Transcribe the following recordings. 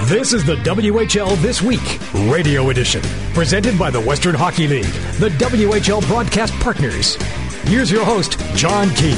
This is the WHL This Week, Radio Edition, presented by the Western Hockey League, the WHL broadcast partners. Here's your host, John Keane.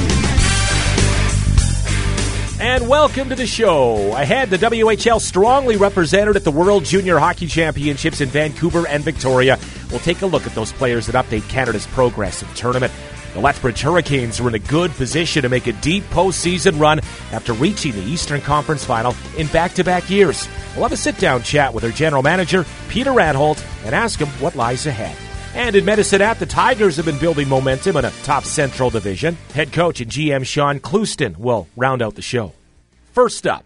And welcome to the show. Ahead, the WHL strongly represented at the World Junior Hockey Championships in Vancouver and Victoria. We'll take a look at those players that update Canada's progress in the tournament. The Lethbridge Hurricanes are in a good position to make a deep postseason run after reaching the Eastern Conference Final in back-to-back years. We'll have a sit-down chat with their general manager, Peter Ranholt, and ask him what lies ahead. And in Medicine Hat, the Tigers have been building momentum in a top Central division. Head coach and GM Sean Clouston will round out the show. First up,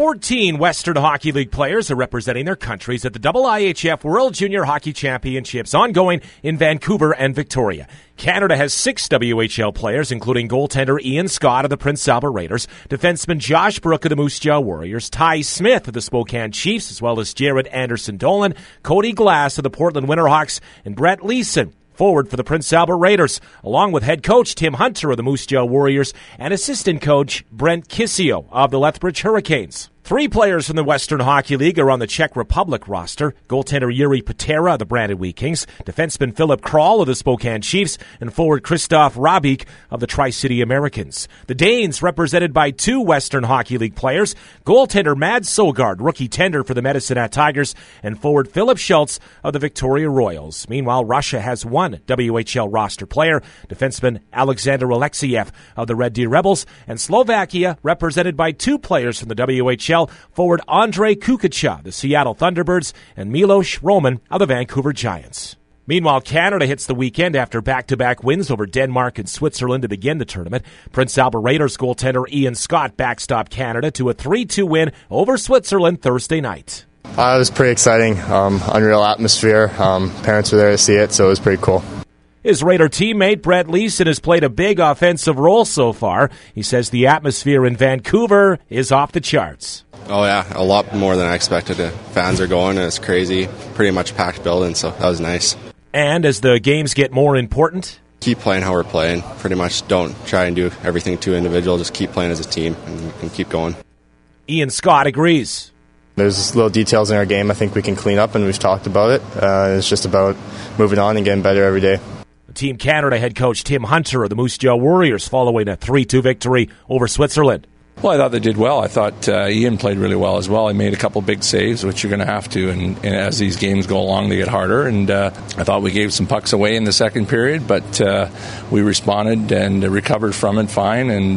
14 Western Hockey League players are representing their countries at the IIHF World Junior Hockey Championships ongoing in Vancouver and Victoria. Canada has 6 WHL players, including goaltender Ian Scott of the Prince Albert Raiders, defenseman Josh Brook of the Moose Jaw Warriors, Ty Smith of the Spokane Chiefs, as well as Jared Anderson-Dolan, Cody Glass of the Portland Winterhawks, and Brett Leeson, forward for the Prince Albert Raiders, along with head coach Tim Hunter of the Moose Jaw Warriors and assistant coach Brent Kissio of the Lethbridge Hurricanes. 3 players from the Western Hockey League are on the Czech Republic roster. Goaltender Yuri Patera of the Brandon Wheat Kings, defenseman Philip Kral of the Spokane Chiefs, and forward Christoph Rabik of the Tri-City Americans. The Danes represented by 2 Western Hockey League players, goaltender Mads Sogard, rookie tender for the Medicine Hat Tigers, and forward Philip Schultz of the Victoria Royals. Meanwhile, Russia has 1 WHL roster player, defenseman Alexander Alexiev of the Red Deer Rebels, and Slovakia represented by 2 players from the WHL, forward Andrei Kukacha, the Seattle Thunderbirds, and Milos Roman of the Vancouver Giants. Meanwhile, Canada hits the weekend after back-to-back wins over Denmark and Switzerland to begin the tournament. Prince Albert Raiders goaltender Ian Scott backstopped Canada to a 3-2 win over Switzerland Thursday night. It was pretty exciting, unreal atmosphere. Parents were there to see it, so it was pretty cool. His Raider teammate, Brett Leeson, has played a big offensive role so far. He says the atmosphere in Vancouver is off the charts. Oh, yeah, a lot more than I expected. The fans are going, and it's crazy. Pretty much packed building, so that was nice. And as the games get more important, keep playing how we're playing. Pretty much don't try and do everything too individual. Just keep playing as a team and keep going. Ian Scott agrees. There's little details in our game I think we can clean up, and we've talked about it. It's just about moving on and getting better every day. Team Canada head coach Tim Hunter of the Moose Jaw Warriors following a 3-2 victory over Switzerland. Well, I thought they did well. I thought Ian played really well as well. He made a couple big saves, which you're going to have to, and as these games go along, they get harder. And I thought we gave some pucks away in the second period, but we responded and recovered from it fine. And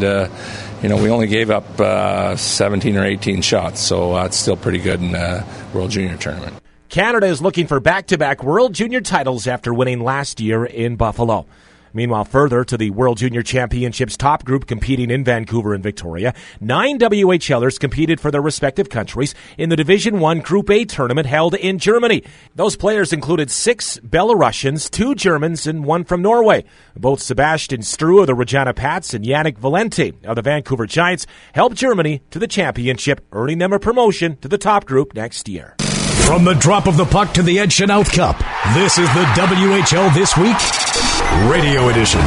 we only gave up 17 or 18 shots, so that's still pretty good in a World Junior tournament. Canada is looking for back-to-back World Junior titles after winning last year in Buffalo. Meanwhile, further to the World Junior Championships top group competing in Vancouver and Victoria, 9 WHLers competed for their respective countries in the Division I Group A tournament held in Germany. Those players included 6 Belarusians, 2 Germans, and 1 from Norway. Both Sebastian Strue of the Regina Pats and Yannick Valente of the Vancouver Giants helped Germany to the championship, earning them a promotion to the top group next year. From the drop of the puck to the Ed Chanel Cup, this is the WHL This Week, Radio Edition.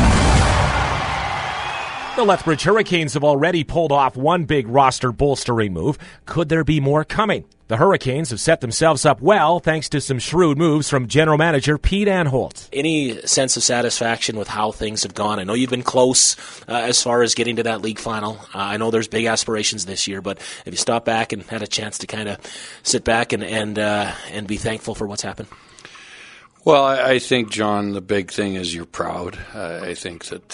The Lethbridge Hurricanes have already pulled off one big roster bolstering move. Could there be more coming? The Hurricanes have set themselves up well thanks to some shrewd moves from general manager Pete Anholt. Any sense of satisfaction with how things have gone? I know you've been close as far as getting to that league final. I know there's big aspirations this year, but have you stopped back and had a chance to kind of sit back and be thankful for what's happened? Well, I think, John, the big thing is you're proud. I think that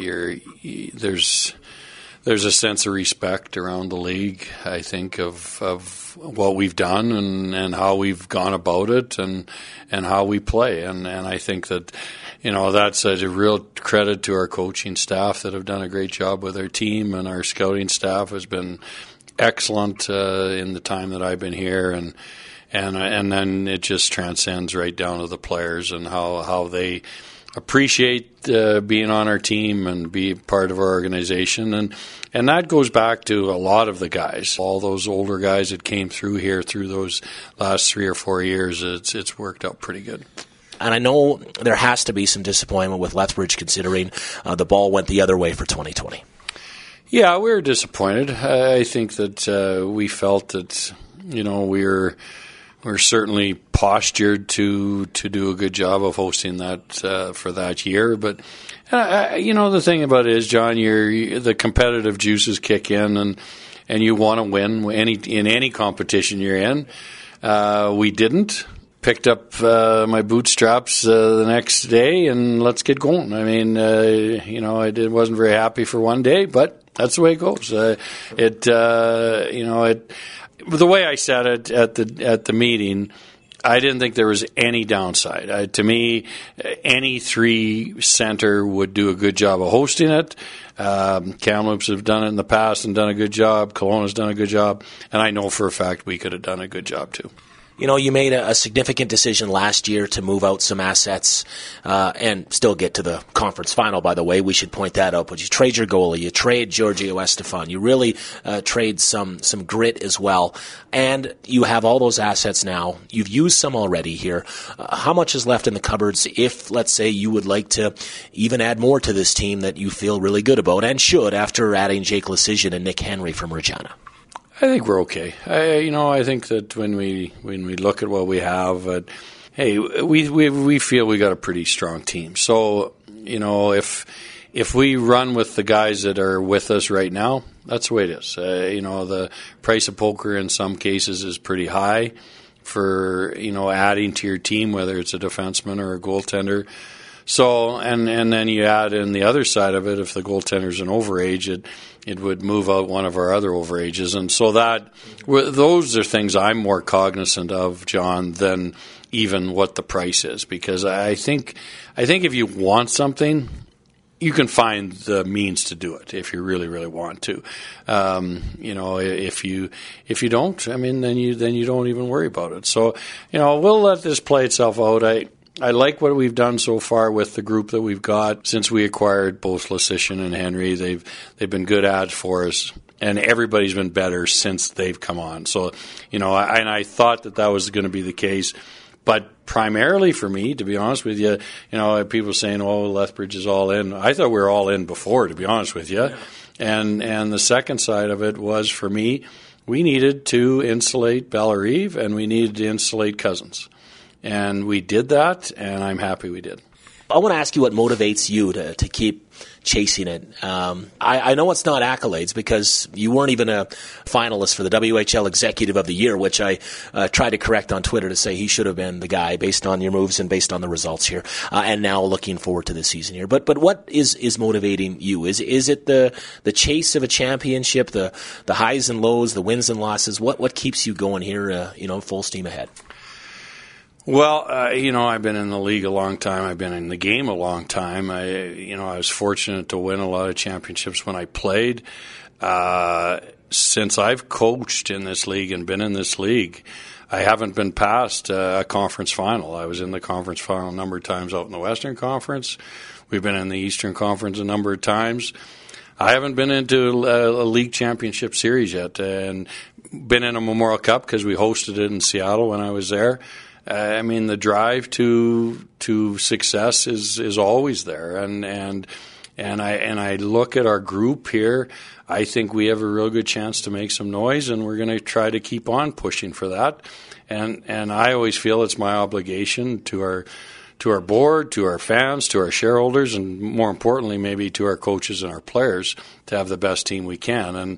there's a sense of respect around the league, I think, of what we've done and how we've gone about it and how we play. And I think that, that's a real credit to our coaching staff that have done a great job with our team, and our scouting staff has been excellent in the time that I've been here. And then it just transcends right down to the players and how they appreciate being on our team and be part of our organization. And that goes back to a lot of the guys, all those older guys that came through here through those last 3 or 4 years. It's worked out pretty good. And I know there has to be some disappointment with Lethbridge considering the ball went the other way for 2020. Yeah, we were disappointed. I think that we felt that we're certainly postured to do a good job of hosting that for that year. But the thing about it is, John, the competitive juices kick in, and you want to win in any competition you're in. We didn't. Picked up my bootstraps the next day, and let's get going. I mean, I wasn't very happy for one day, but that's the way it goes. The way I said it at the meeting, I didn't think there was any downside. To me, any 3 center would do a good job of hosting it. Kamloops have done it in the past and done a good job. Kelowna's done a good job, and I know for a fact we could have done a good job too. You made a significant decision last year to move out some assets and still get to the conference final, by the way. We should point that out. But you trade your goalie. You trade Giorgio Estefan. You really trade some grit as well. And you have all those assets now. You've used some already here. How much is left in the cupboards if, let's say, you would like to even add more to this team that you feel really good about and should after adding Jake Leschyshyn and Nick Henry from Regina? I think we're okay. I think that when we look at what we have, we feel we got a pretty strong team. So, if we run with the guys that are with us right now, that's the way it is. The price of poker in some cases is pretty high for, adding to your team, whether it's a defenseman or a goaltender. So, and then you add in the other side of it, if the goaltender's an overage, it would move out one of our other overages. And so those are things I'm more cognizant of, John, than even what the price is. Because I think if you want something, you can find the means to do it if you really, really want to. If you don't, then you don't even worry about it. So, we'll let this play itself out. I like what we've done so far with the group that we've got since we acquired both Leschyshyn and Henry. They've been good ads for us, and everybody's been better since they've come on. So, I thought that was going to be the case. But primarily for me, to be honest with you, people saying, Lethbridge is all in. I thought we were all in before, to be honest with you. And the second side of it was, for me, we needed to insulate Bellerive and we needed to insulate Cousins. And we did that, and I'm happy we did. I want to ask you what motivates you to keep chasing it. I know it's not accolades because you weren't even a finalist for the WHL Executive of the Year, which I tried to correct on Twitter to say he should have been the guy based on your moves and based on the results here. And now looking forward to this season here. But what is motivating you? Is it the chase of a championship, the highs and lows, the wins and losses? What keeps you going here, full steam ahead? Well, I've been in the league a long time. I've been in the game a long time. I was fortunate to win a lot of championships when I played. Since I've coached in this league and been in this league, I haven't been past a conference final. I was in the conference final a number of times out in the Western Conference. We've been in the Eastern Conference a number of times. I haven't been into a league championship series yet, and been in a Memorial Cup because we hosted it in Seattle when I was there. The drive to success is always there, and I look at our group here. I think we have a real good chance to make some noise, and we're going to try to keep on pushing for that. And I always feel it's my obligation to our board, to our fans, to our shareholders, and more importantly, maybe to our coaches and our players to have the best team we can.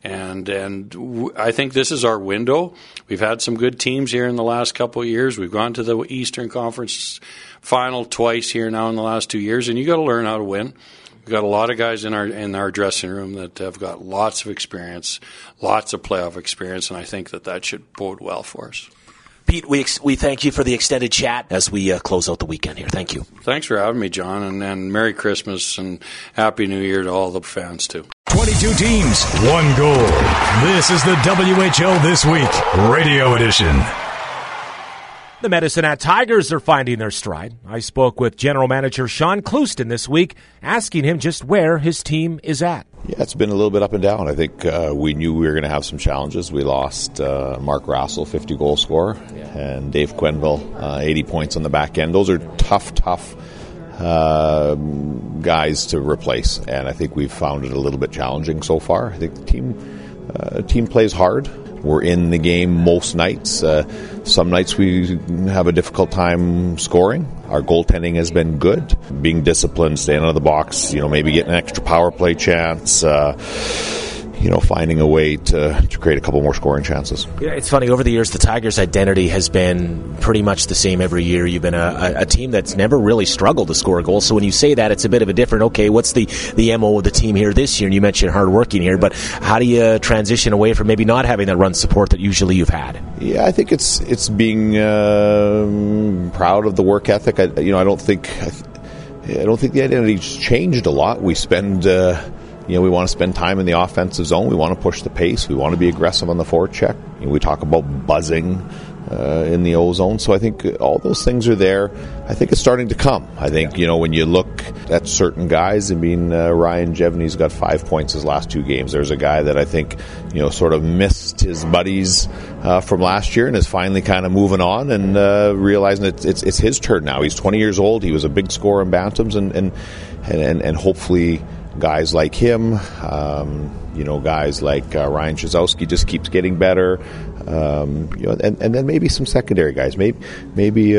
And I think this is our window. We've had some good teams here in the last couple of years. We've gone to the Eastern Conference final twice here now in the last 2 years, and you got to learn how to win. We've got a lot of guys in our dressing room that have got lots of experience, lots of playoff experience, and I think that should bode well for us. Pete, we thank you for the extended chat as we close out the weekend here. Thank you. Thanks for having me, John, and Merry Christmas and Happy New Year to all the fans, too. 22 teams, one goal. This is the WHL This Week, Radio Edition. The Medicine Hat Tigers are finding their stride. I spoke with General Manager Sean Clouston this week, asking him just where his team is at. Yeah, it's been a little bit up and down. I think we knew we were going to have some challenges. We lost Mark Rassel, 50-goal scorer, and Dave Quenneville, 80 points on the back end. Those are tough guys to replace, and I think we've found it a little bit challenging so far. I think the team plays hard. we're in the game most nights. Some nights we have a difficult time scoring. Our goaltending has been good. Being disciplined, staying out of the box, maybe getting an extra power play chance, finding a way to create a couple more scoring chances. Yeah, it's funny. Over the years, the Tigers' identity has been pretty much the same every year. You've been a team that's never really struggled to score a goal. So when you say that, it's a bit of a different, okay, what's the MO of the team here this year? And you mentioned hard working here, but how do you transition away from maybe not having that run support that usually you've had? Yeah, I think it's being proud of the work ethic. I don't think the identity's changed a lot. We spend... we want to spend time in the offensive zone. We want to push the pace. We want to be aggressive on the forecheck. We talk about buzzing in the O-zone. So I think all those things are there. I think it's starting to come. I think, when you look at certain guys, Ryan Jevney's got 5 points his last 2 games. There's a guy that I think, sort of missed his buddies from last year and is finally kind of moving on and realizing that it's his turn now. He's 20 years old. He was a big scorer in Bantams and hopefully guys like him, guys like Ryan Chazowski just keeps getting better, and then maybe some secondary guys, maybe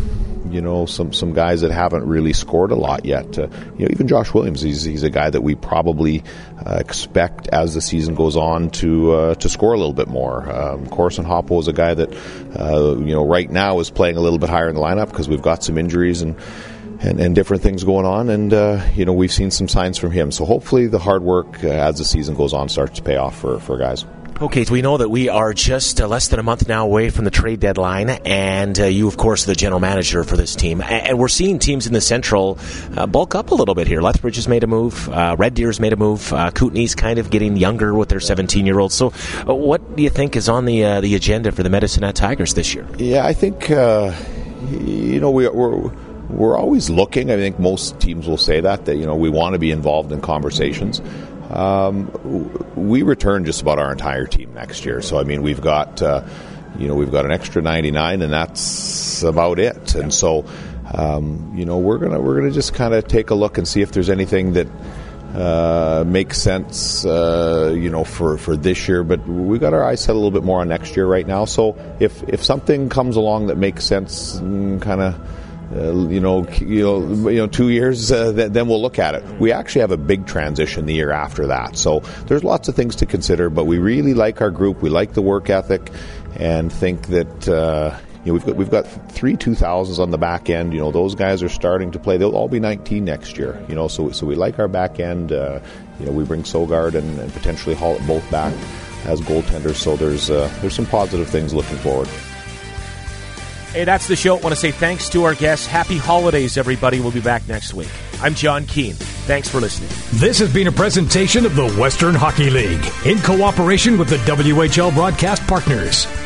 some guys that haven't really scored a lot yet. Even Josh Williams, he's a guy that we probably expect as the season goes on to score a little bit more. Corson Hoppo is a guy that right now is playing a little bit higher in the lineup because we've got some injuries and different things going on, and we've seen some signs from him. So hopefully the hard work as the season goes on starts to pay off for guys. Okay, so we know that we are just less than a month now away from the trade deadline, and you, of course, are the general manager for this team. And we're seeing teams in the Central bulk up a little bit here. Lethbridge has made a move. Red Deer's made a move. Kootenay's kind of getting younger with their 17-year-olds. So what do you think is on the agenda for the Medicine Hat Tigers this year? Yeah, I think, we're always looking. I think most teams will say that we want to be involved in conversations. We return just about our entire team next year. So we've got an extra 99, and that's about it. And so we're gonna just kind of take a look and see if there's anything that makes sense for this year. But we got our eyes set a little bit more on next year right now. So if something comes along that makes sense, kind of 2 years, then we'll look at it. We actually have a big transition the year after that. So there's lots of things to consider, but we really like our group. We like the work ethic and think that we've got 3 2000s on the back end. Those guys are starting to play. They'll all be 19 next year. So we like our back end. We bring Sogard and potentially Hollett both back as goaltenders. So there's some positive things looking forward. Hey, that's the show. I want to say thanks to our guests. Happy holidays, everybody. We'll be back next week. I'm John Keane. Thanks for listening. This has been a presentation of the Western Hockey League in cooperation with the WHL broadcast partners.